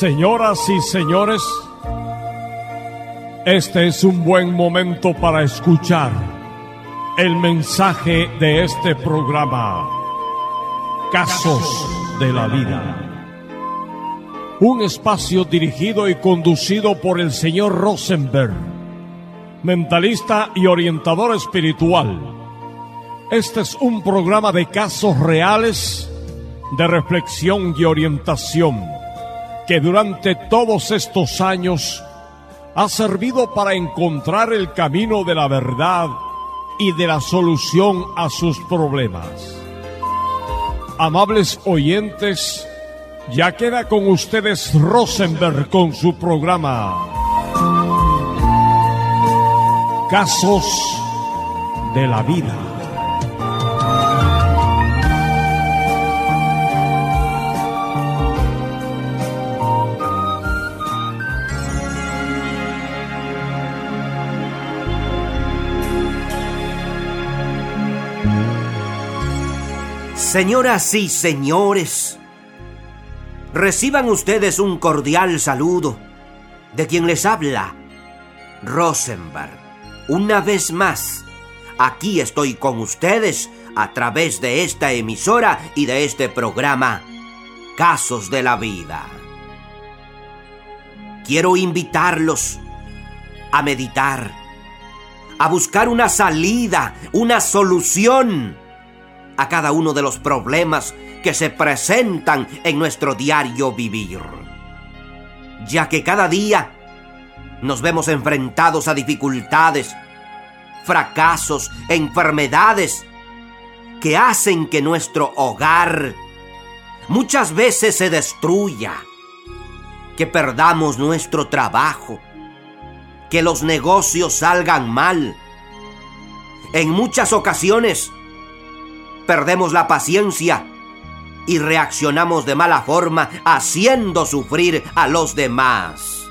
Señoras y señores, este es un buen momento para escuchar el mensaje de este programa, Casos de la Vida. Un espacio dirigido y conducido por el señor Rosenberg, mentalista y orientador espiritual. Este es un programa de casos reales, de reflexión y orientación, que durante todos estos años ha servido para encontrar el camino de la verdad y de la solución a sus problemas. Amables oyentes, ya queda con ustedes Rosenberg con su programa Casos de la Vida. Señoras y señores, reciban ustedes un cordial saludo de quien les habla, Rosenberg. Una vez más, aquí estoy con ustedes a través de esta emisora y de este programa, Casos de la Vida. Quiero invitarlos a meditar, a buscar una salida, una solución a cada uno de los problemas que se presentan en nuestro diario vivir, ya que cada día nos vemos enfrentados a dificultades, fracasos, enfermedades que hacen que nuestro hogar muchas veces se destruya, que perdamos nuestro trabajo, que los negocios salgan mal. En muchas ocasiones perdemos la paciencia y reaccionamos de mala forma, haciendo sufrir a los demás.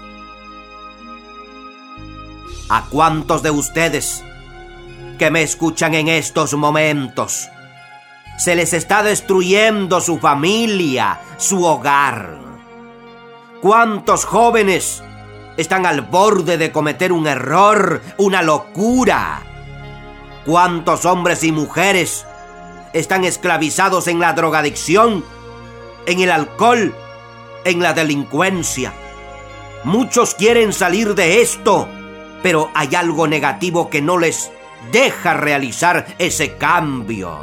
¿A cuántos de ustedes que me escuchan en estos momentos se les está destruyendo su familia, su hogar? ¿Cuántos jóvenes están al borde de cometer un error, una locura? ¿Cuántos hombres y mujeres están esclavizados en la drogadicción, en el alcohol, en la delincuencia? Muchos quieren salir de esto, pero hay algo negativo que no les deja realizar ese cambio.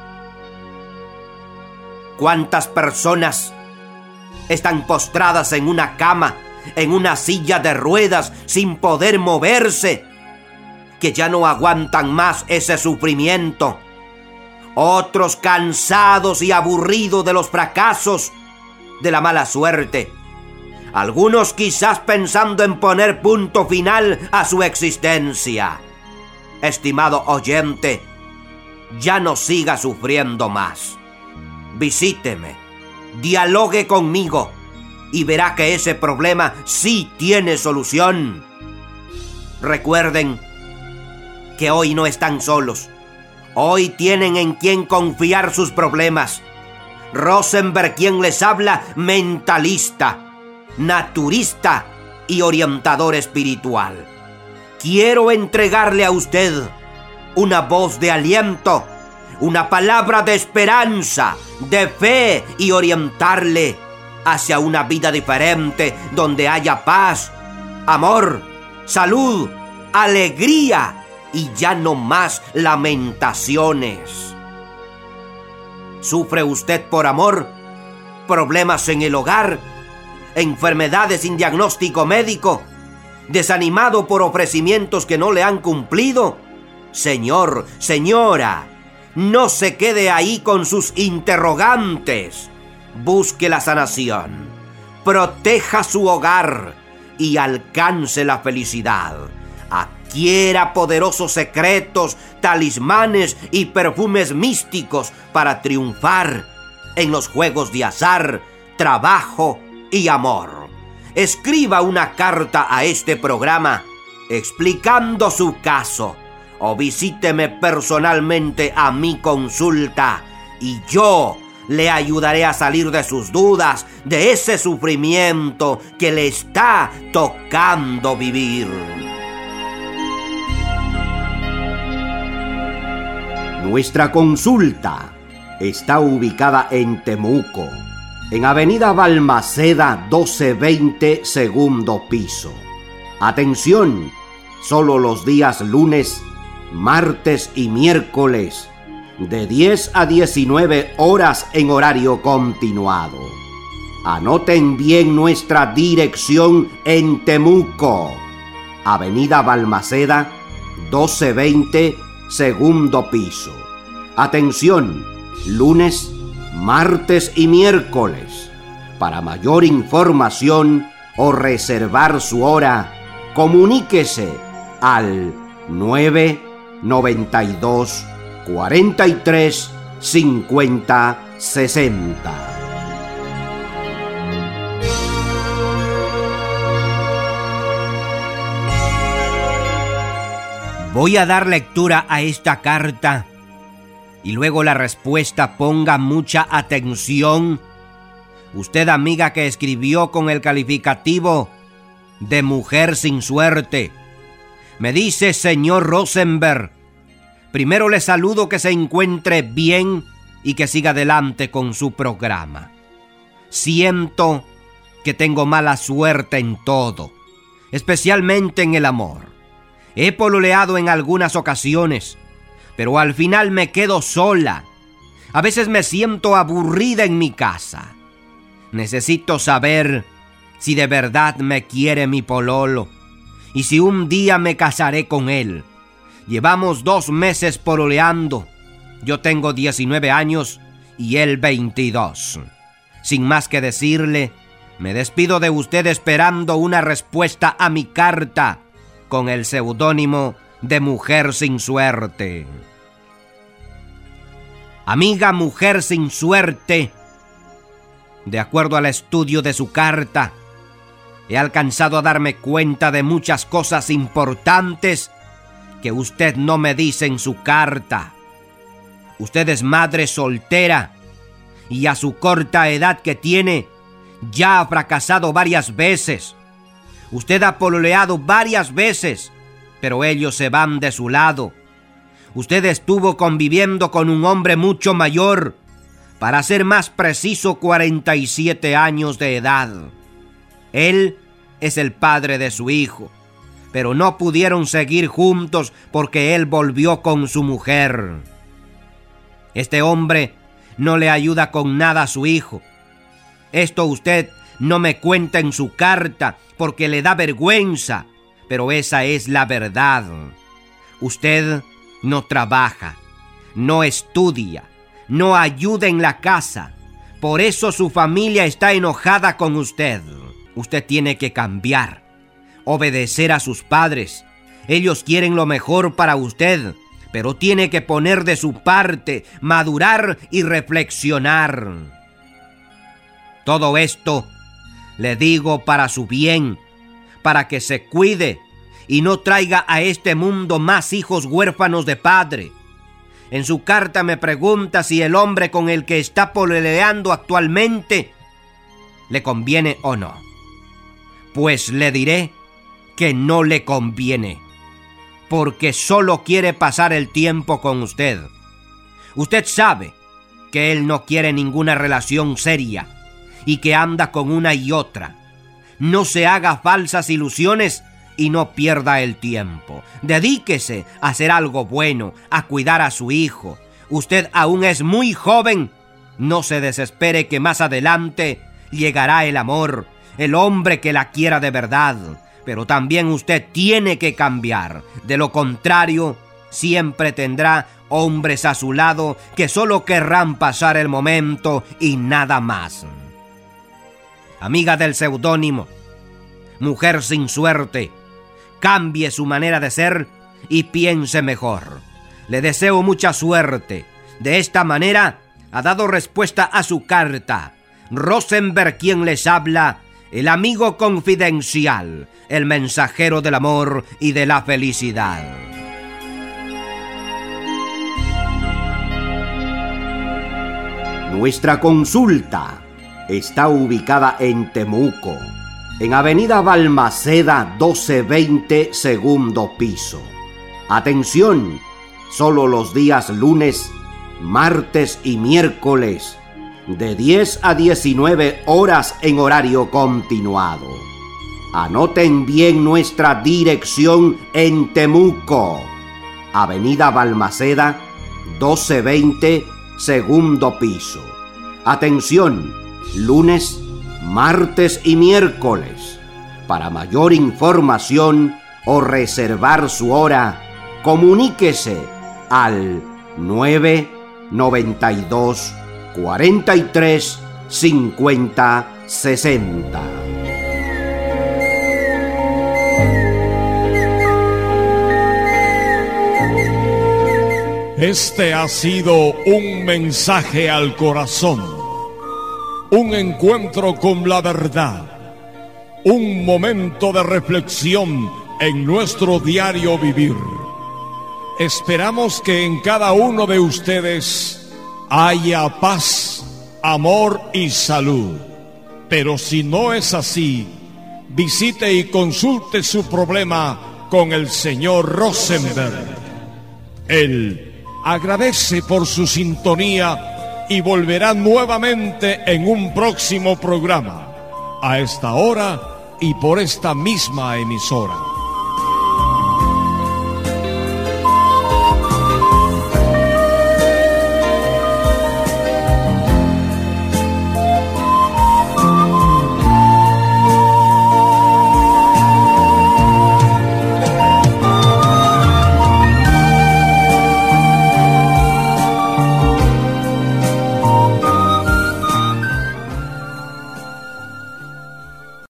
¿Cuántas personas están postradas en una cama, en una silla de ruedas, sin poder moverse, que ya no aguantan más ese sufrimiento? Otros cansados y aburridos de los fracasos, de la mala suerte. Algunos quizás pensando en poner punto final a su existencia. Estimado oyente, ya no siga sufriendo más. Visíteme, dialogue conmigo y verá que ese problema sí tiene solución. Recuerden que hoy no están solos. Hoy tienen en quien confiar sus problemas. Rosenberg, quien les habla, mentalista, naturista y orientador espiritual. Quiero entregarle a usted una voz de aliento, una palabra de esperanza, de fe y orientarle hacia una vida diferente donde haya paz, amor, salud, alegría y ya no más lamentaciones. ¿Sufre usted por amor? ¿Problemas en el hogar? ¿Enfermedades sin diagnóstico médico? ¿Desanimado por ofrecimientos que no le han cumplido? Señor, señora, no se quede ahí con sus interrogantes. Busque la sanación, proteja su hogar y alcance la felicidad. Adquiera poderosos secretos, talismanes y perfumes místicos para triunfar en los juegos de azar, trabajo y amor. Escriba una carta a este programa explicando su caso o visíteme personalmente a mi consulta y yo le ayudaré a salir de sus dudas, de ese sufrimiento que le está tocando vivir. Nuestra consulta está ubicada en Temuco, en Avenida Balmaceda 1220, segundo piso. Atención, solo los días lunes, martes y miércoles, de 10 a 19 horas en horario continuado. Anoten bien nuestra dirección en Temuco, Avenida Balmaceda 1220, segundo piso. Atención, lunes, martes y miércoles. Para mayor información o reservar su hora, comuníquese al 992 43 50 60. Voy a dar lectura a esta carta y luego la respuesta. Ponga mucha atención. Usted, amiga que escribió con el calificativo de mujer sin suerte, me dice: señor Rosenberg, primero le saludo, que se encuentre bien y que siga adelante con su programa. Siento que tengo mala suerte en todo, especialmente en el amor. He pololeado en algunas ocasiones, pero al final me quedo sola. A veces me siento aburrida en mi casa. Necesito saber si de verdad me quiere mi pololo y si un día me casaré con él. Llevamos 2 meses pololeando. Yo tengo 19 años y él 22. Sin más que decirle, me despido de usted esperando una respuesta a mi carta con el seudónimo de Mujer Sin Suerte. Amiga Mujer Sin Suerte, de acuerdo al estudio de su carta, he alcanzado a darme cuenta de muchas cosas importantes que usted no me dice en su carta. Usted es madre soltera y a su corta edad que tiene, ya ha fracasado varias veces. Usted ha pololeado varias veces, pero ellos se van de su lado. Usted estuvo conviviendo con un hombre mucho mayor, para ser más preciso, 47 años de edad. Él es el padre de su hijo, pero no pudieron seguir juntos porque él volvió con su mujer. Este hombre no le ayuda con nada a su hijo. Esto usted no me cuenta en su carta porque le da vergüenza, pero esa es la verdad. Usted no trabaja, no estudia, no ayuda en la casa. Por eso su familia está enojada con usted. Usted tiene que cambiar, obedecer a sus padres. Ellos quieren lo mejor para usted, pero tiene que poner de su parte, madurar y reflexionar. Todo esto le digo para su bien, para que se cuide y no traiga a este mundo más hijos huérfanos de padre. En su carta me pregunta si el hombre con el que está pololeando actualmente le conviene o no. Pues le diré que no le conviene, porque solo quiere pasar el tiempo con usted. Usted sabe que él no quiere ninguna relación seria y que anda con una y otra. No se haga falsas ilusiones y no pierda el tiempo. Dedíquese a hacer algo bueno, a cuidar a su hijo. Usted aún es muy joven. No se desespere, que más adelante llegará el amor, el hombre que la quiera de verdad. Pero también usted tiene que cambiar. De lo contrario, siempre tendrá hombres a su lado que solo querrán pasar el momento y nada más. Amiga del seudónimo Mujer Sin Suerte, cambie su manera de ser y piense mejor. Le deseo mucha suerte. De esta manera ha dado respuesta a su carta Rosenberg, quien les habla, el amigo confidencial, el mensajero del amor y de la felicidad. Nuestra consulta está ubicada en Temuco, en Avenida Balmaceda 1220, segundo piso. Atención, solo los días lunes, martes y miércoles, de 10 a 19 horas en horario continuado. Anoten bien nuestra dirección en Temuco, Avenida Balmaceda 1220, segundo piso. Atención, lunes, martes y miércoles. Para mayor información o reservar su hora, comuníquese al 992 43 50 60. Este ha sido un mensaje al corazón, un encuentro con la verdad, un momento de reflexión en nuestro diario vivir. Esperamos que en cada uno de ustedes haya paz, amor y salud. Pero si no es así, visite y consulte su problema con el señor Rosenberg. Él agradece por su sintonía y volverá nuevamente en un próximo programa, a esta hora y por esta misma emisora.